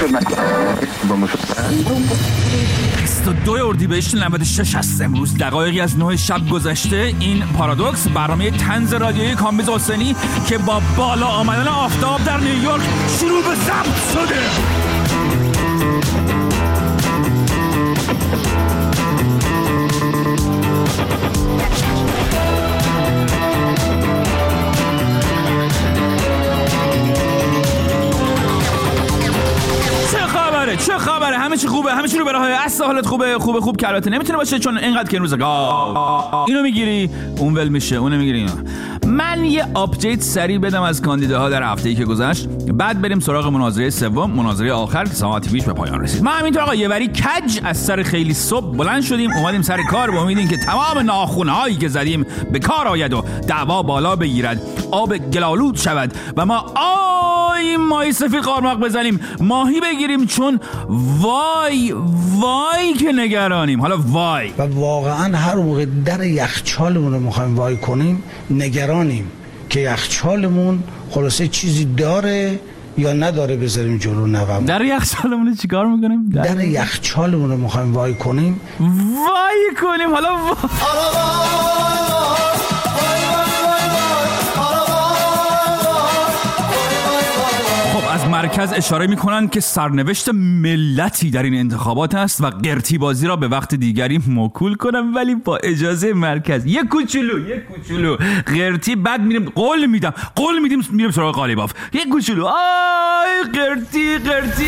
شد با مشاهده 22 اردیبهشت 96 است. امروز دقایقی از 9 شب گذشته. این پارادوکس، برنامه طنز رادیویی کامبیز حسینی که با بالا آمدن آفتاب در نیویورک شروع به ضبط شده. چه خبره؟ همه چی خوبه؟ همه چی رو برای اصل حالت خوبه که البته نمیتونه باشه چون اینقدر که روزه اینو میگیری اون ول میشه، اونو میگیری اینا. من یه آپدیت سریع بدم از کاندیداها در هفته‌ای که گذشت، بعد بریم سراغ مناظره سوم، مناظره آخر که ساعتی پیش به پایان رسید. ما همینطور آقا یه وری کج از سر خیلی صبح بلند شدیم اومدیم سر کار با امید اینکه تمام ناخونهایی که زدیم به کار آید و دعوا بالا بگیرد، آب گلالود شود و ما ماهی سفید قارماق بزنیم، ماهی بگیریم، چون وای که نگرانیم. حالا وای و واقعا هر موقع در یخچالمون رو میخوایم وای کنیم نگرانیم که یخچالمون خلاصه چیزی داره یا نداره بذاریم جلو نوام. در یخچالمون چیکار میکنیم؟ در یخچالمون رو میخوایم وای کنیم. حالا از مرکز اشاره میکنن که سرنوشت ملتی در این انتخابات است و قرتی بازی را به وقت دیگری موکول کنم، ولی با اجازه مرکز. یک کوچولو قرتی، بعد میریم قول میدیم میریم سراغ قالیباف. یک کوچولو قرتی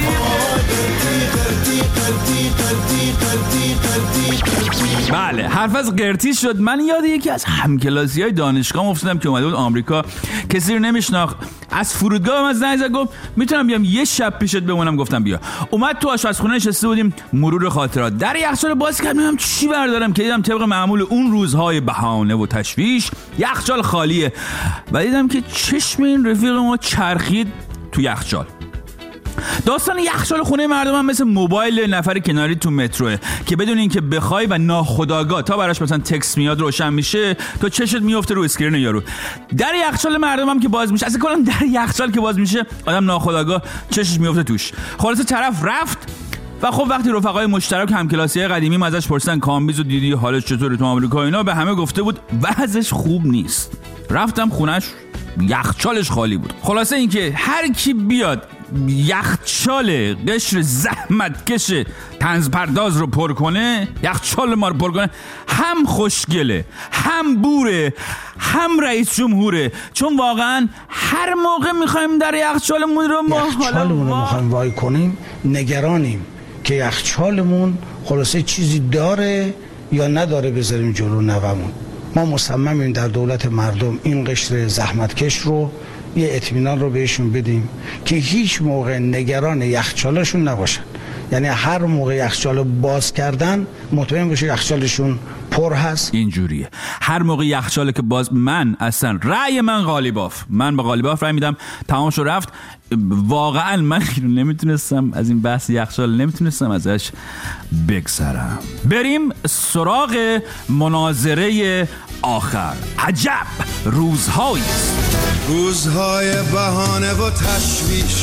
بله، حرف از قرتی شد. من یاد یکی از همکلاسی‌های دانشگاه افتادم که اومده بود آمریکا، کسی رو نمیشناخت، از فرودگاه من زنگ زد گفت میتونم بیام یه شب پیشت بمونم؟ گفتم بیا. اومد تو آشپزخونه نشسته بودیم، مرور خاطرات. در یخچال باز کردم چی بردارم که دیدم طبق معمول اون روزهای بهانه و تشویش یخچال خالیه و دیدم که چشم این رفیق ما چرخید تو یخچال. داستان یخچال خونه مردم هم مثل موبایل نفر کناری تو متروه که بدون اینکه بخوای و ناخودآگاه تا براش مثلا تکست میاد روشن میشه تو چشت میفته رو اسکرین یارو. در یخچال مردم هم که باز میشه، اصلا کلا در یخچال که باز میشه آدم ناخودآگاه چشش میفته توش. خلاص طرف رفت و خب وقتی رفقای مشترک همکلاسی‌های قدیمی ازش پرسیدن کامبیز و دیدی حالش چطوره تو آمریکا اینا، به همه گفته بود وضعش خوب نیست. رفتم خونش، یخچالش خالی بود. خلاصه اینکه هر کی بیاد یخچال قشر زحمتکش طنز پرداز رو پر کنه، یخچال ما رو پر کنه، هم خوشگله، هم بوره، هم رئیس جمهوره. چون واقعا هر موقع میخوایم در یخچالمون رو میخوایم وای کنیم نگرانیم که یخچالمون خلاصه چیزی داره یا نداره بذاریم جلو نوامون. ما مصممیم در دولت مردم این قشر زحمتکش رو یه اطمینان رو بهشون بدیم که هیچ موقع نگران یخچالشون نباشن. یعنی هر موقع یخچال باز کردن مطمئن باشه یخچالشون پر هست. اینجوریه هر موقع یخچال که باز. من اصلا رأی من قالیباف، من به قالیباف رأی میدم. تمام شد رفت. واقعا من نمیتونستم از این بحث یخچال نمیتونستم ازش بگذرم. بریم سراغ مناظره آخر. عجب روزهایی است، روزهای بهانه و تشویش،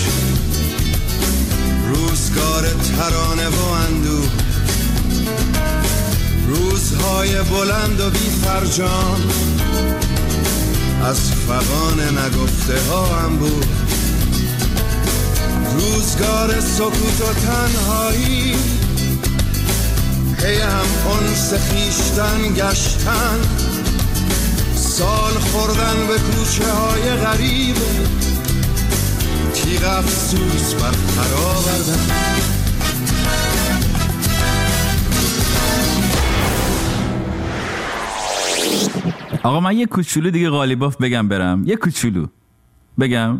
روزگار ترانه و اندوه، روزهای بلند و بی فرجام، از فغان نگفته ها هم بود، روزگار سکوت و تنهایی، هی هم انس خویشتن گشتن، سال خوردن به کوچه های غریب، تیغ افسوس بر خرا بردن. آقا من یه کوچولو دیگه قالیباف بگم برم، یه کوچولو بگم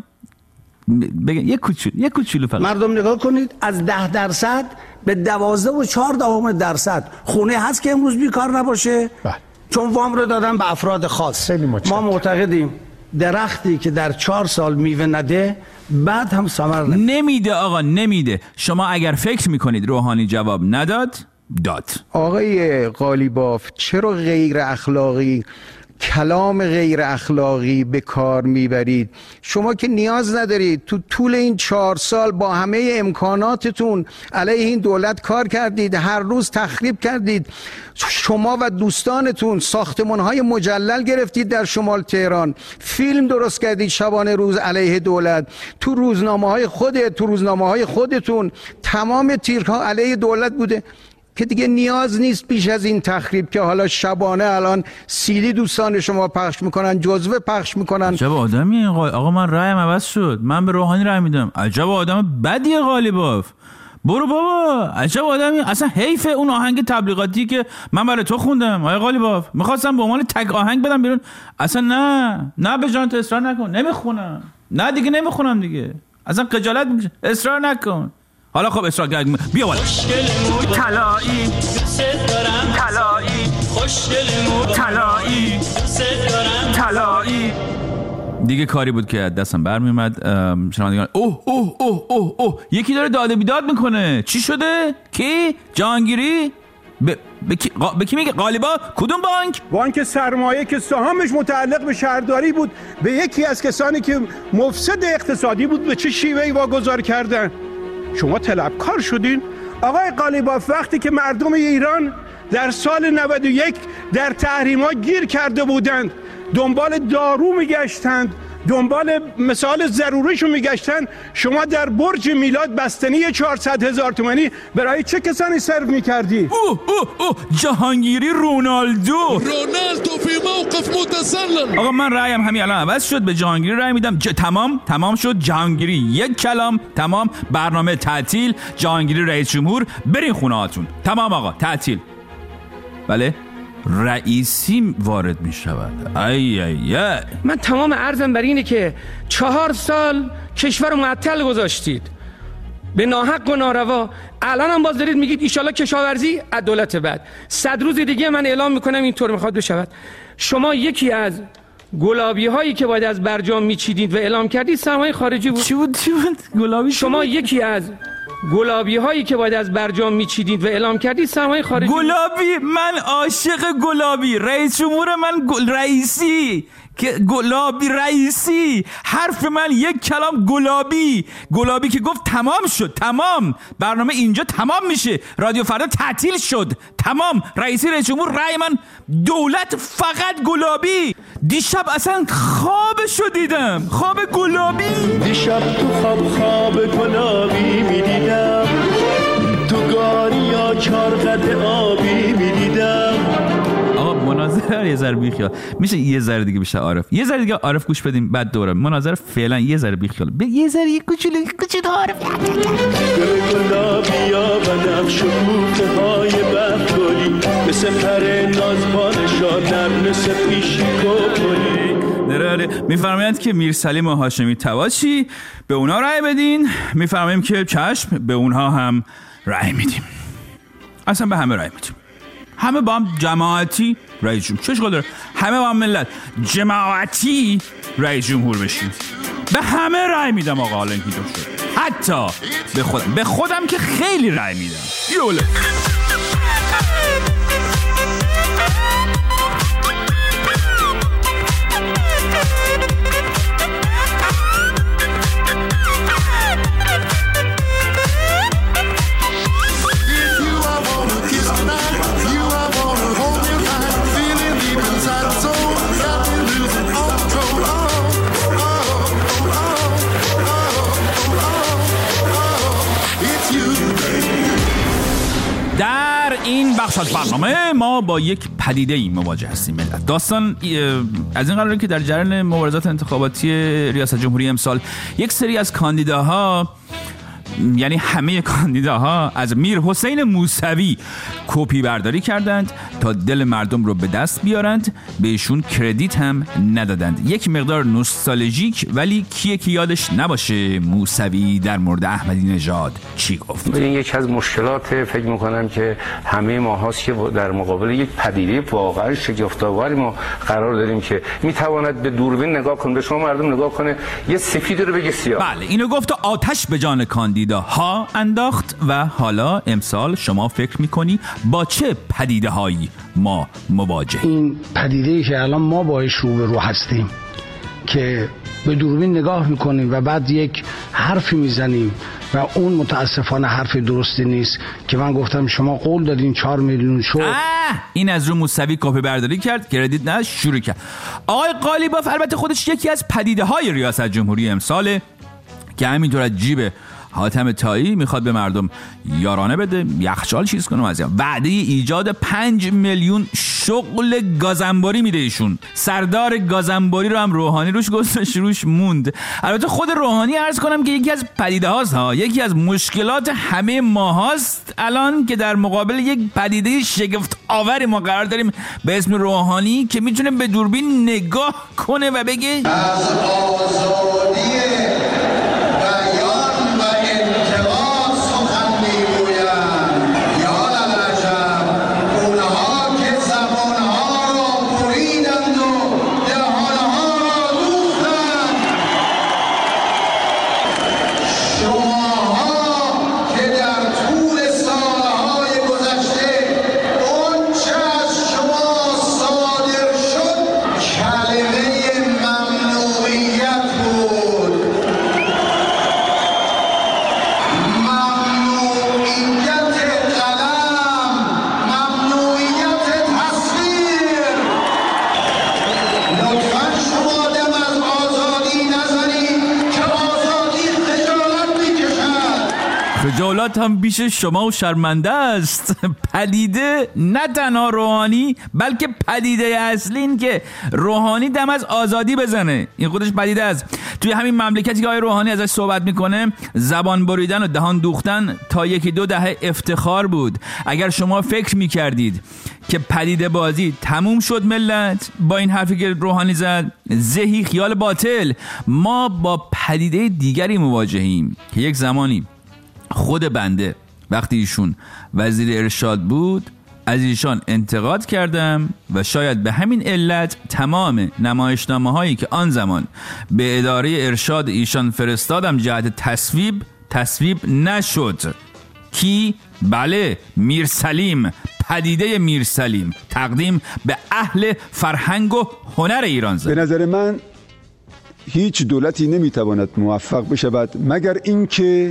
یه کوچولو فقط. مردم نگاه کنید، از 10% به 12.4% خونه هست که امروز بیکار نباشه. چون وام رو دادن به افراد خاص. ما معتقدیم درختی که در 4 سال میوه نده بعد هم ثمر نمیده. آقا نمیده. شما اگر فکر میکنید روحانی جواب نداد، داد. آقای قالیباف چرا غیر اخلاقی کلام غیر اخلاقی به کار میبرید. شما که نیاز ندارید، تو طول این 4 سال با همه امکاناتتون علیه این دولت کار کردید، هر روز تخریب کردید. شما و دوستانتون ساختمان‌های مجلل گرفتید در شمال تهران، فیلم درست کردید شبانه روز علیه دولت، تو روزنامه‌های خودتون تمام تیرها علیه دولت بوده که دیگه نیاز نیست بیش از این تخریب که حالا شبانه الان CD دوستان شما پخش میکنن، جزوه پخش میکنن. عجب آدمی آقا، من رایم عوض شد، من به روحانی رای میدم. عجب آدم بدیه قالیباف، برو بابا. عجب آدمی، اصلا حیف اون آهنگ تبلیغاتی که من برای تو خوندم آقا قالیباف، میخواستم به عنوان تگ آهنگ بدم بیرون. اصلا نه به جان تو اصرار نکن، نمیخونم، نه دیگه نمیخونم دیگه، اصلا خجالت میکشه، اصرار نکن. حالا خب اصرار کردم، بیا بالا. طلایی دیگه کاری بود که دستم برمیومد. شنوندگان اوه اوه اوه اوه اوه یکی داره داده بیداد میکنه. چی شده؟ کی؟ جهانگیری؟ به کی میگه؟ غالبا کدوم بانک؟ بانک سرمایه که سهامش متعلق به شهرداری بود به یکی از کسانی که مفسد اقتصادی بود به چه شیوهی واگذار کردن؟ شما طلبکار شدین؟ آقای قالیباف، وقتی که مردم ایران در سال 91 در تحریم‌ها گیر کرده بودند، دنبال دارو میگشتند، دنبال مسائل ضروریشون میگشتن، شما در برج میلاد بستنی 400,000 تومانی برای چه کسانی سرو میکردی؟ جهانگیری رونالدو فی موقف متسلل. آقا من رأیم همین الان عوض شد، به جهانگیری رأی میدم. تمام شد. جهانگیری یک کلام، تمام. برنامه تعطیل، جهانگیری رئیس جمهور، برین خونه هاتون. تمام آقا، تعطیل. بله رئیسی وارد می شود. ای من تمام عرضم بر اینه که 4 سال کشور رو معطل گذاشتید به ناحق و ناروا. الان هم باز دارید میگید ایشالله کشاورزی از دولت بعد. 100 روز دیگه من اعلام میکنم اینطور میخواد بشود. شما یکی از گلابی هایی که باید از برجام میچیدید و اعلام کردید سرمایه خارجی بود. چی بود گلابی؟ شما یکی از گلابی هایی که باید از برجام میچیدید و اعلام کردید سرمایه خارجی. گلابی؟ من عاشق گلابی. رئیس جمهور من رئیسی که گلابی رئیسی. حرف من یک کلام گلابی که گفت تمام شد. تمام. برنامه اینجا تمام میشه. رادیو فردا تعطیل شد. تمام. رئیسی رئیس جمهور. رأی من دولت فقط گلابی. دیشب اصلا خوابشو دیدم. خواب گلابی. دیشب تو خواب گلابی میدیدم، تو گاریا 4 قد آبی میدیدم. آقا مناظره یه ذره بیخیال میشه، یه ذره دیگه بشه عارف، یه ذره دیگه عارف گوش بدیم بعد دوره مناظره. فعلا یه ذره بیخیال، یه ذره یه کوچولو عارف. گلابی یا بنفش و کوفه های برگلی، مثل پر نازبانشا نرمس پیشی کلی. میفرمایند که میرسلیم و هاشمی تواشی به اونا رأی بدین. میفرماییم که چشم، به اونها هم رأی میدیم. اصلا به همه رأی میدیم. همه با هم جماعتی رئیس جمهور. چه اشکال داره؟ همه با هم ملت جماعتی رئیس جمهور بشیم. به همه رأی میدم آقا. حالا اینکه شد حتی به خودم که خیلی رأی میدم. یوله در این بخش از برنامه ما با یک پدیده‌ای مواجه هستیم. داستان از این قراره که در جریان مبارزات انتخاباتی ریاست جمهوری امسال یک سری از کاندیداها، یعنی همه کاندیداها، از میر حسین موسوی کپی برداری کردند تا دل مردم رو به دست بیارند. بهشون کردیت هم ندادند. یک مقدار نوستالژیک، ولی کیه که یادش نباشه موسوی در مورد احمدی نژاد چی گفت. این یک از مشکلات فکر میکنم که همه ما هاست که در مقابل یک پدیده واقعا شگفت‌آوری ما قرار داریم که میتواند به دوربین نگاه کنه، به شما مردم نگاه کنه، یه سفید رو بگه سیاه. بله اینو گفت. آتش به جان کاندید پدیده ها انداخت و حالا امسال شما فکر میکنی با چه پدیده هایی ما مواجهیم؟ این پدیده‌ای که الان ما باهاش روبرو هستیم که به دوربین نگاه میکنیم و بعد یک حرفی میزنیم و اون متاسفانه حرف درستی نیست که من گفتم شما قول دادین 4 میلیون شد. این از رو موسوی کپی برداری کرد، کردیت نه، شروع کرد. آقای قالیباف البته خودش یکی از پدیده های ریاست جمهوری امساله که همینطور از جیب حاتم طایی میخواد به مردم یارانه بده، یخچال چیز کنه. از وعده ایجاد 5 میلیون شغل گازنباری میده ایشون. سردار گازنباری رو هم روحانی روش گذاشت، روش موند. البته خود روحانی عرض کنم که یکی از پدیده هاست ها، یکی از مشکلات همه ما هاست الان که در مقابل یک پدیده شگفت آوری ما قرار داریم به اسم روحانی که میتونه به دوربین نگاه کنه و بگه از آزادی خجالت هم بیش شما و شرمنده است. پدیده نه تنها روحانی بلکه پدیده اصلی این که روحانی دم از آزادی بزنه، این خودش پدیده است. توی همین مملکتی که آقای روحانی ازش صحبت میکنه زبان بریدن و دهان دوختن تا 1-2 دهه افتخار بود. اگر شما فکر میکردید که پدیده بازی تموم شد ملت با این حرفی که روحانی زد، زهی خیال باطل. ما با پدیده دیگری مواجهیم که یک زمانی خود بنده وقتی ایشون وزیر ارشاد بود از ایشان انتقاد کردم و شاید به همین علت تمام نمایشنامه هایی که آن زمان به اداره ارشاد ایشان فرستادم جهت تصویب نشد. کی؟ بله، میرسلیم، پدیده میرسلیم، تقدیم به اهل فرهنگ و هنر ایران زد. به نظر من هیچ دولتی نمیتواند موفق بشود مگر اینکه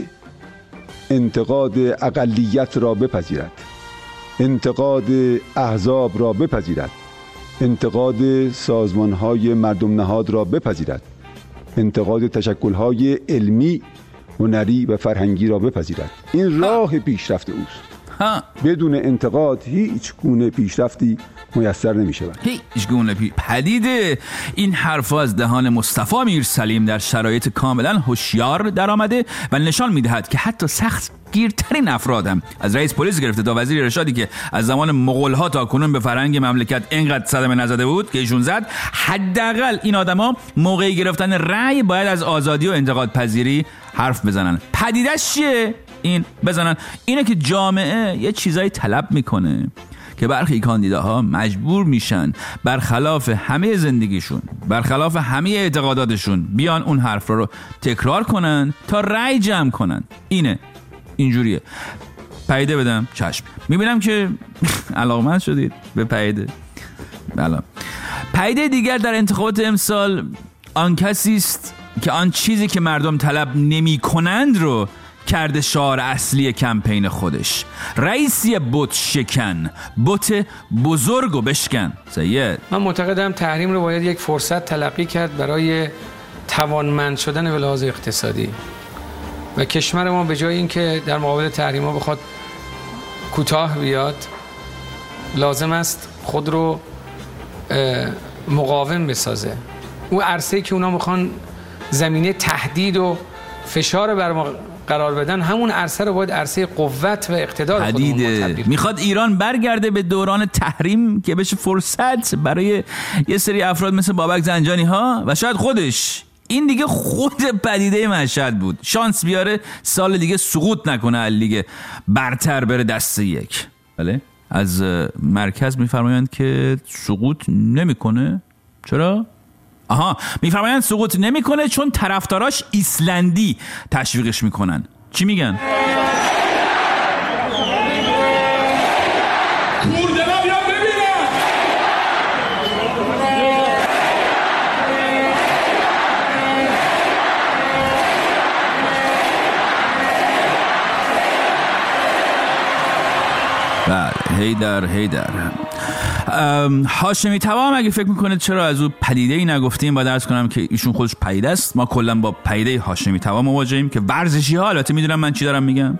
انتقاد اقلیت را بپذیرد، انتقاد احزاب را بپذیرد، انتقاد سازمان‌های مردم نهاد را بپذیرد، انتقاد تشکل‌های علمی، هنری و فرهنگی را بپذیرد. این راه پیشرفت اوست. بدون انتقاد هیچ گونه پیشرفتی میسر نمی شود. هیچ گونه پدیده. این حرفا از دهان مصطفی میرسلیم در شرایط کاملا هوشیار در آمده و نشان میدهد که حتی سخت گیرترین افرادم از رئیس پلیس گرفته تا وزیر ارشادی که از زمان مغول‌ها تا کنون به فرهنگ مملکت اینقدر صدمه نزده بود که ایشون زد، حداقل این آدما موقع گرفتن رأی باید از آزادی و انتقاد پذیری حرف بزنن. پدیده‌اش چیه؟ این بزنن. اینه که جامعه یه چیزایی طلب میکنه که برخی کاندیداها مجبور میشن برخلاف همه زندگیشون، برخلاف همه اعتقاداتشون بیان اون حرف رو تکرار کنن تا رأی جمع کنن. اینجوریه. پدیده بدم چشم. میبینم که علاقمند شدید به پدیده. بله. پدیده دیگر در انتخابات امسال آن کسی است که آن چیزی که مردم طلب نمی کنند رو کرده شعار اصلی کمپین خودش. رئیسی بت شکن، بت بزرگو بشکن. سید، من معتقدم تحریم رو باید یک فرصت تلقی کرد برای توانمند شدن به لحاظ اقتصادی و کشور ما به جای اینکه در مقابل تحریم ها بخواد کوتاه بیاد، لازم است خود رو مقاوم بسازه. اون عرصه‌ای که اونا میخوان زمینه تهدید و فشار بر ما قرار بدن، همون عرصه رو باید عرصه قوت و اقتدار خودمون تبدیل. میخواد ایران برگرده به دوران تحریم که بشه فرصت برای یه سری افراد مثل بابک زنجانی ها و شاید خودش. این دیگه خود پدیده مشهد بود. شانس بیاره سال دیگه سقوط نکنه لیگ برتر بره دست یک. بله، از مرکز میفرمایند که سقوط نمیکنه. چرا؟ میفرمایند سقوط نمیکنه چون طرفداراش ایسلندی تشویقش میکنن. چی میگن؟ هیدر هاشمی تبا هم اگه فکر میکنید چرا از او پدیده‌ای نگفتیم، باید عرض کنم که ایشون خودش پدیده است. ما کلا با پدیده هاشمی تبا مواجهیم که ورزشی ها، البته میدونم من چی دارم میگم،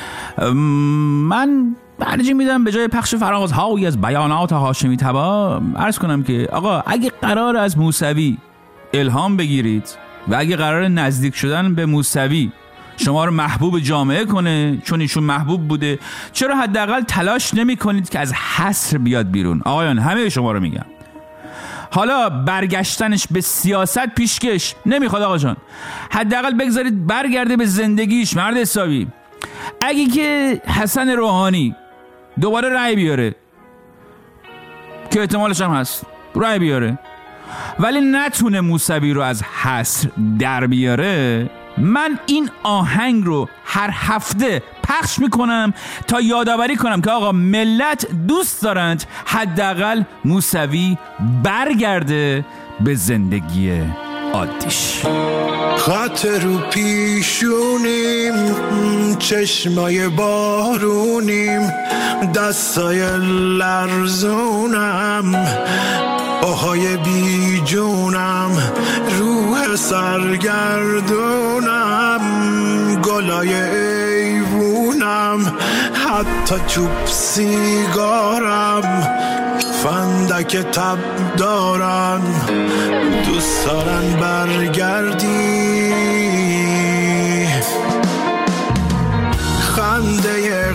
من ترجیح میدم به جای پخش فرازهایی از بیانات هاشمی تبا عرض کنم که آقا اگه قرار از موسوی الهام بگیرید و اگه قرار نزدیک شدن به موسوی شما رو محبوب جامعه کنه، چون ایشون محبوب بوده، چرا حداقل تلاش نمی کنید که از حصر بیاد بیرون؟ آقایان همه شما رو میگم. حالا برگشتنش به سیاست پیشکش نمیخواد آقا جان، حداقل بگذارید برگرده به زندگیش. مرد حسابی اگه که حسن روحانی دوباره رأی بیاره، که احتمالش هم هست رأی بیاره، ولی نتونه موسوی رو از حصر در بیاره، من این آهنگ رو هر هفته پخش میکنم تا یادآوری کنم که آقا ملت دوست دارند حداقل موسوی برگرده به زندگی عادیش. خط رو پیشونیم، چشمای بارونیم، دستای لرزونم، آهای بی جونم، روح سرگردونم، گلای ایوونم، حتی چوب سیگارم، فندک تب دارم، دوست دارن برگردی، خنده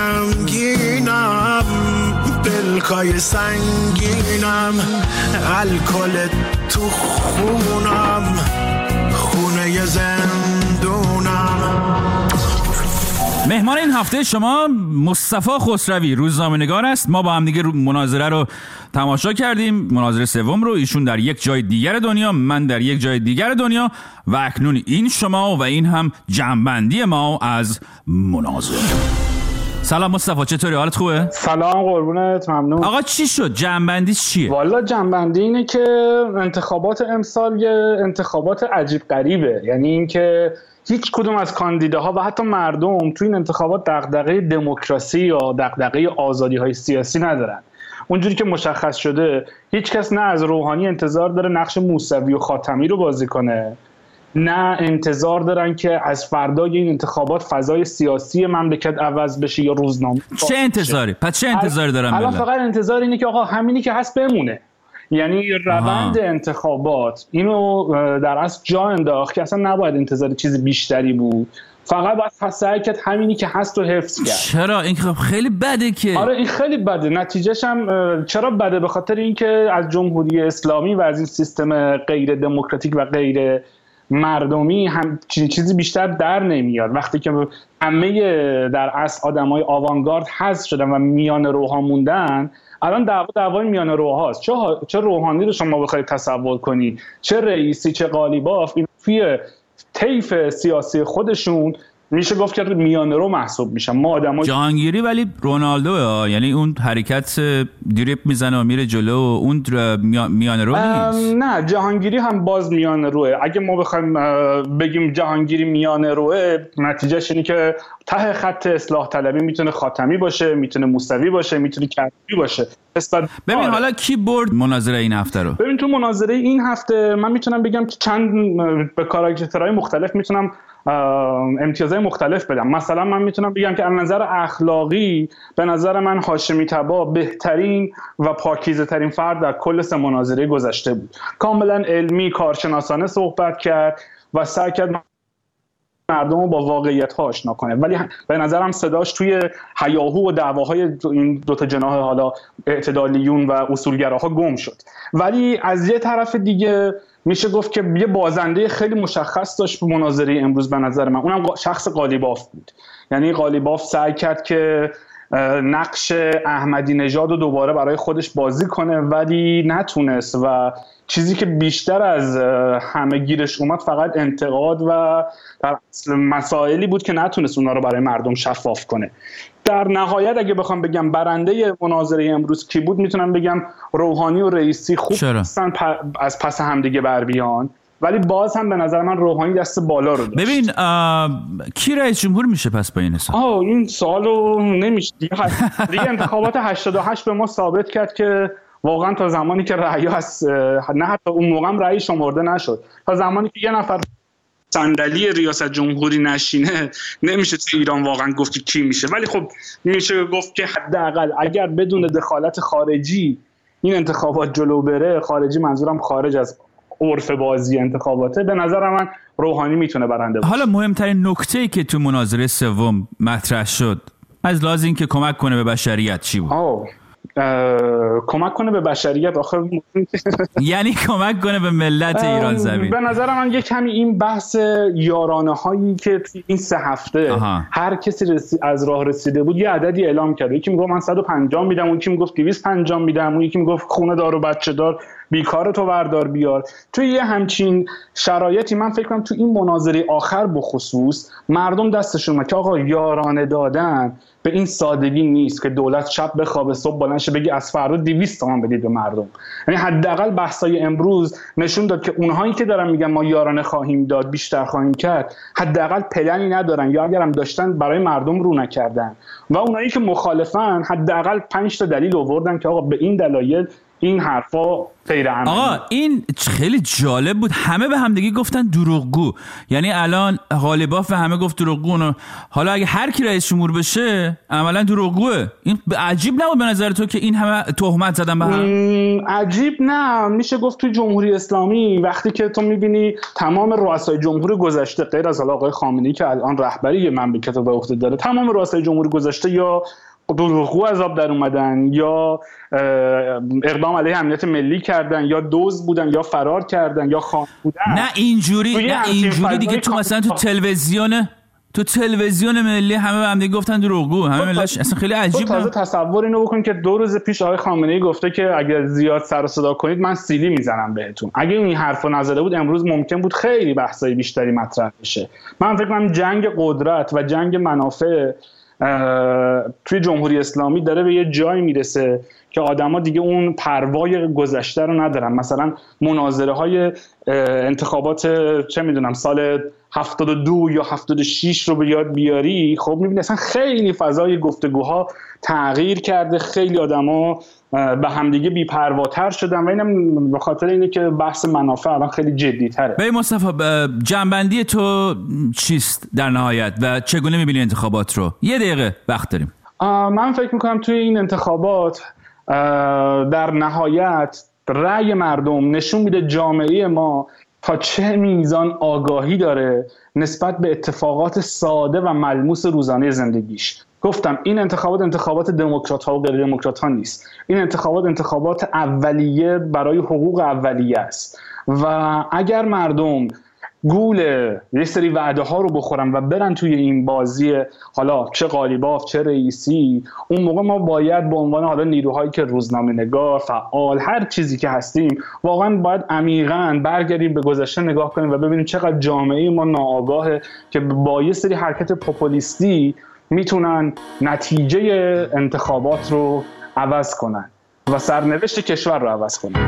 غمگینم، پلکای سنگینم، الکل تو خونم، خونه زندونم. مهمان این هفته شما مصطفی خسروی روزنامه‌نگار است. ما با هم دیگه مناظره رو تماشا کردیم، مناظره سوم رو، ایشون در یک جای دیگر دنیا، من در یک جای دیگر دنیا، و اکنون این شما و این هم جمع‌بندی ما از مناظره. سلام مصطفی، چطوری؟ حالت خوبه؟ سلام قربونت، ممنون. آقا چی شد؟ جمع‌بندی چیه؟ والا جمع‌بندی اینه که انتخابات امسال یه انتخابات عجیب غریبه، یعنی اینکه هیچ کدوم از کاندیداها و حتی مردم تو این انتخابات دغدغه دموکراسی یا دغدغه آزادی‌های سیاسی ندارن. اونجوری که مشخص شده هیچ کس نه از روحانی انتظار داره نقش موسوی و خاتمی رو بازی کنه، نه انتظار دارن که از فردای این انتخابات فضای سیاسی مملکت عوض بشه یا روزنامه. چه انتظاری؟ پس چه انتظاری دارن؟ الان فقط انتظار اینه که آقا همینی که هست بمونه. یعنی روند انتخابات اینو در اصل جا انداخت که اصلا نباید انتظار چیز بیشتری بود، فقط باید سعی کرد همینی که هست رو حفظ کرد. چرا؟ این خیلی بده که. آره این خیلی بده. نتیجهش هم چرا بده؟ به خاطر اینکه از جمهوری اسلامی و از این سیستم غیر دموکراتیک و غیر مردمی هم چیزی بیشتر در نمیاد. وقتی که همه در اصل آدمای آوانگارد حذف شدن و میان روها موندن، الان دعوای میان روهاست. چه روحانی رو شما بخواید تصور کنی، چه رئیسی، چه قالیباف، این توی طیف سیاسی خودشون میشه گفت که میان رو محسوب میشن. ما آدمای جهانگیری ولی رونالدو، یعنی اون حرکت دریپ میزنه و میره جلو، اون میان رو نیست. نه، جهانگیری هم باز میان روه. اگه ما بخوایم بگیم جهانگیری میان روه، نتیجهش اینه که ته خط اصلاح طلبی میتونه خاتمی باشه، میتونه موسوی باشه، میتونه کربی باشه. ببین حالا کی برد مناظره این هفته رو؟ ببین تو مناظره این هفته من میتونم بگم که چند به کاراکترهای مختلف میتونم امتیازهای مختلف بدم. مثلا من میتونم بگم که از نظر اخلاقی به نظر من هاشمی تبا بهترین و پاکیزه ترین فرد در کل سه مناظره گذشته بود. کاملا علمی، کارشناسانه صحبت کرد و سعی کرد مردم رو با واقعیت‌ها آشنا کنه، ولی به نظرم صداش توی هیاهو و دعواهای این دوتا جناح حالا اعتدالیون و اصولگراها گم شد. ولی از یه طرف دیگه میشه گفت که یه بازنده خیلی مشخص داشت به مناظره امروز به نظر من، اونم شخص قالیباف بود. یعنی قالیباف سعی کرد که نقش احمدی نژاد رو دوباره برای خودش بازی کنه، ولی نتونست و چیزی که بیشتر از همه گیرش اومد فقط انتقاد و در اصل مسائلی بود که نتونست اونا رو برای مردم شفاف کنه. در نهایت اگه بخوام بگم برنده مناظره امروز کی بود، میتونم بگم روحانی و رئیسی خوب هستن از پس همدیگه بر بیان، ولی باز هم به نظر من روحانی دست بالا رو داشت. ببین کی رئیس جمهور میشه پس با این حساب؟ این سوالو نمیشه دیگه. انتخابات 88 به ما ثابت کرد که واقعا تا زمانی که رأی هست، نه حتی اون موقع هم رأی شمرده نشد، تا زمانی که یه نفر صندلی ریاست جمهوری نشینه نمیشه تو ایران واقعا گفت که کی میشه. ولی خب میشه گفت که حداقل اگر بدون دخالت خارجی این انتخابات جلو بره، خارجی منظورم خارج از عرف بازی انتخاباته، به نظر من روحانی میتونه برنده باشه. حالا مهمترین نکته‌ای که تو مناظره سوم مطرح شد از لحاظ اینکه کمک کنه به بشریت چی بود؟ کمک کنه به بشریت آخر یعنی کمک کنه به ملت ایران زمین. به نظر من یه کمی این بحث یارانه هایی که توی این 3 هفته هر کسی از راه رسیده بود یه عددی اعلام کرد. یکی میگفت من 150 میدم، اون یکی میگفت 250 میدم، اون یکی میگفت خونه دار و بچه دار بیکار تو بردار بیار. توی یه همچین شرایطی من فکر کنم تو این مناظره آخر بخصوص مردم دستشون اومد که آقا یارانه دادن به این سادگی نیست که دولت شب بخوابه صبح بلند شه بگی از فردا 200 تومن بدید به مردم. یعنی حداقل بحثای امروز نشون داد که اونهایی که دارن میگن ما یارانه خواهیم داد، بیشتر خواهیم کرد، حداقل پلنی ندارن یا اگرم داشتن برای مردم رو نکردن، و اونایی که مخالفن حداقل 5 تا دلیل آوردن که آقا به این دلایل این حرفا غیر عملی. آقا این خیلی جالب بود، همه به همدیگه گفتن دروغگو. یعنی الان قالیباف به همه گفت دروغگو، حالا اگه هر کی رئیس جمهور بشه عملا دروغگوه. این عجیب نبود به نظر تو که این همه تهمت زدن به هم؟ عجیب نه، میشه گفت توی جمهوری اسلامی وقتی که تو میبینی تمام رؤسای جمهور گذشته غیر از آقای خامنه‌ای که الان رهبری مملکت رو به عهده داره، تمام رؤسای جمهور گذشته یا دروغگو از آب در اومدن یا اقدام علیه امنیت ملی کردن یا دزد بودن یا فرار کردن یا خان بودن. نه اینجوری دیگه تو مثلا تو تلویزیون ملی همه به هم دیگه گفتن دروغگو، همه ملت. اصلا خیلی عجیب. تازه تصور اینو بکن که 2 روز پیش آقای خامنه‌ای گفته که اگر زیاد سر و صدا کنید من سیلی میزنم بهتون. اگه این حرفو نزده بود امروز ممکن بود خیلی بحثای بیشتری مطرح بشه. من فکر کنم جنگ قدرت و جنگ منافع توی جمهوری اسلامی داره به یه جایی میرسه که آدما دیگه اون پروای گذشته رو ندارن. مثلا مناظره های انتخابات چه میدونم سال 72 یا 76 رو به یاد بیاری، خب میبینی اصلا خیلی فضای گفتگوها تغییر کرده، خیلی آدما به همدیگه بی‌پرواتر شدن و اینم به خاطر اینه که بحث منافع الان خیلی جدی‌تره. ببین مصطفی، جنبندی تو چیست در نهایت و چگونه می‌بینی انتخابات رو؟ 1 دقیقه وقت داریم. من فکر می‌کنم توی این انتخابات در نهایت رأی مردم نشون میده جامعه ما تا چه میزان آگاهی داره نسبت به اتفاقات ساده و ملموس روزانه زندگیش. گفتم این انتخابات دموکرات‌ها و غیر دموکرات‌ها نیست. این انتخابات اولیه برای حقوق اولیه است و اگر مردم گول یه سری وعده ها رو بخورن و برن توی این بازی، حالا چه قالیباف چه رئیسی، اون موقع ما باید به عنوان حالا نیروهایی که روزنامه‌نگار، فعال، هر چیزی که هستیم، واقعا باید عمیقاً برگردیم به گذشته نگاه کنیم و ببینیم چقدر جامعه ما ناآگاهه که با یه سری حرکت پوپولیستی میتونن نتیجه انتخابات رو عوض کنن و سرنوشت کشور رو عوض کنن.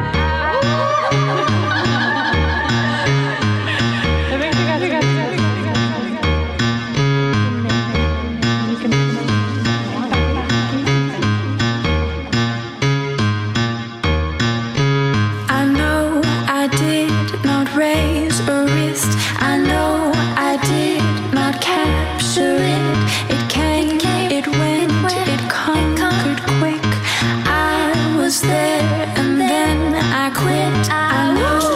There and then I quit. I know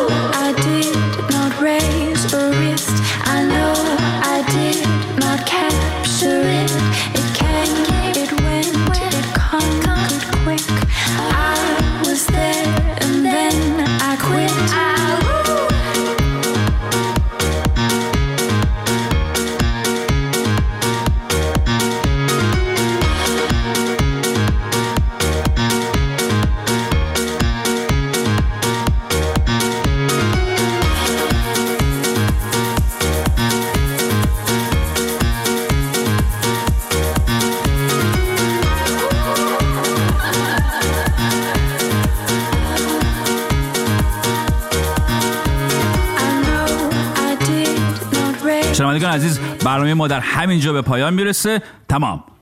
عزیز، برنامه ما در همینجا به پایان میرسه. تمام.